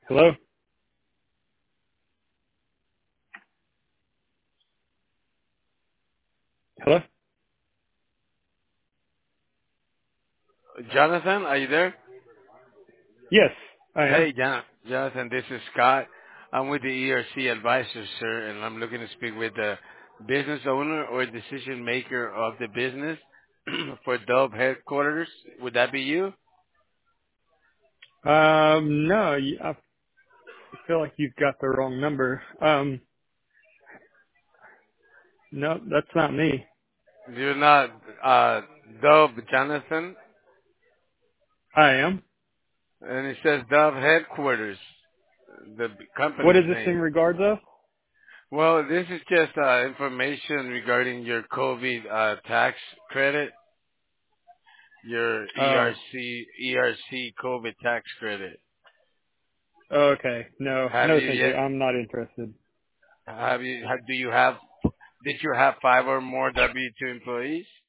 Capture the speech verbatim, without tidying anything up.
Hello? Hello? Jonathan, are you there? Yes, I am. Hey, Jon- Jonathan, this is Scott. I'm with the E R C Advisors, sir, and I'm looking to speak with the business owner or decision maker of the business for Dove headquarters. Would that be you? Um, no, you- I feel like you've got the wrong number. Um, no, that's not me. You're not uh, Dove Jonathan, I am. and it says Dove headquarters, the What company's is this in name. regards of? Well, this is just uh, information regarding your COVID uh, tax credit, your Oh, E R C E R C COVID tax credit. okay. No, Have no, you thank yet? you. I'm not interested. Have you? Have, do you have? Did you have five or more W two employees?